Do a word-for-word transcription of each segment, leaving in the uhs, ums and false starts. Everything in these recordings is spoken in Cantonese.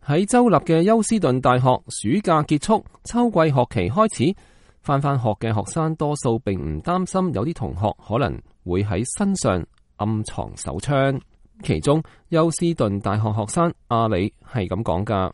喺州立嘅休斯頓大學，暑假結束，秋季學期開始，返返學嘅學生多數並唔擔心有啲同學可能會喺身上暗藏手槍。其中休斯頓大學學生阿里係咁講㗎。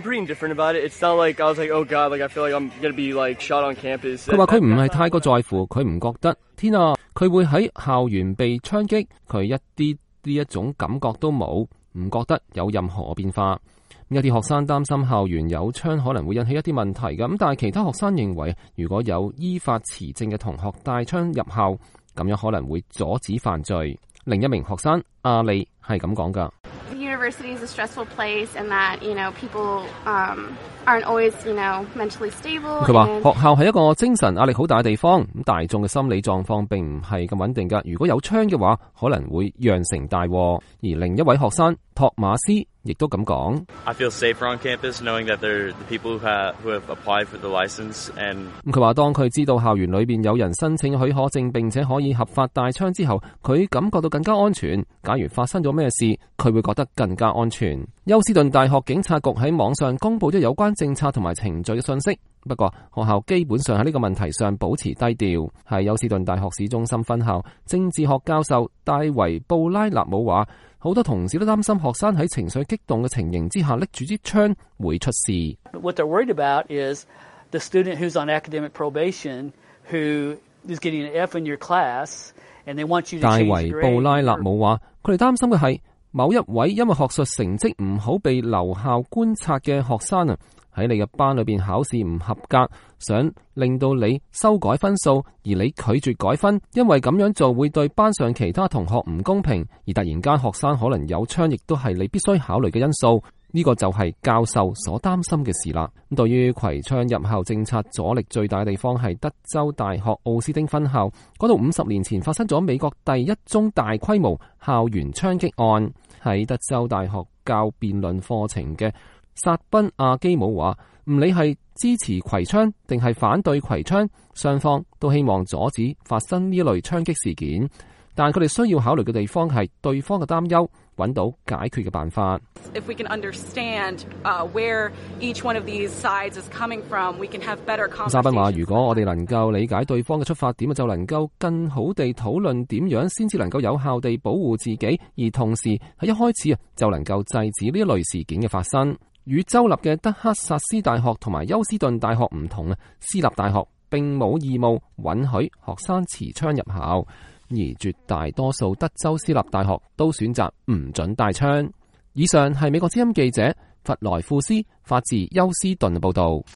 佢話佢唔係太過在乎，佢唔覺得天啊，佢會喺校園被槍擊，佢一啲呢一種感覺都冇，唔覺得有任何變化。有啲學生擔心校園有槍可能會引起一啲問題嘅，咁但係其他學生認為，如果有依法持證嘅同學帶槍入校，咁樣可能會阻止犯罪。另一名學生阿里係咁講㗎。 University is a stressful place, and that you know people um aren't always you know mentally stable. 佢話學校係一個精神壓力好大嘅地方，咁大眾嘅心理狀況並唔係咁穩定㗎。如果有槍嘅話，可能會釀成大禍。而另一位學生托馬斯亦都咁講。 I feel safer on campus knowing that there are the people who have who have applied for the license and 咁佢話當佢知道校園裏邊有人申請許可證並且可以合法帶槍之後，佢感覺到更加安全。假如發生咗咩事，佢會覺得更加安全。休斯頓大學警察局喺網上公布咗有關政策同埋程序嘅信息，不過學校基本上喺呢個問題上保持低調。係休斯頓大學市中心分校政治學教授戴維布拉納姆話，好多同事都擔心學生喺情緒激動嘅情形之下拎住支槍會出事。 What they're worried about is the student who's on academic probation who is getting an F in your class and they want you to change grade. 戴維布拉納姆話，佢哋擔心嘅係某一位因為學術成績唔好被留校觀察嘅學生啊，喺你嘅班裏邊考試唔合格，想令到你修改分數，而你拒絕改分，因為咁樣做會對班上其他同學唔公平，而突然間學生可能有槍，亦都係你必須考慮嘅因素。呢個就係教授所擔心嘅事啦。對於攜槍入校政策阻力最大嘅地方係德州大學奧斯汀分校，嗰度五十年前發生咗美國第一宗大規模校園槍擊案。喺德州大學教辯論課程嘅薩賓亞基姆話，唔理係支持攜槍定係反對攜槍，雙方都希望阻止發生呢類槍擊事件，但佢哋需要考慮嘅地方係對方嘅擔憂，揾到解決嘅辦法。 If we can understand, uh, where each one of these sides is coming from, we can have better conversations. 沙賓話，如果我哋能夠理解對方嘅出發點，就能夠更好地討論點樣先至能夠有效地保護自己，而同時喺一開始啊就能夠制止呢一類事件嘅發生。與州立嘅德克薩斯大學同埋休斯頓大學唔同啊，私立大學並冇義務允許學生持槍入校，而絕大多數德州私立大學都選擇唔准帶槍。以上係美國之音記者弗萊庫斯發自休斯頓嘅報道。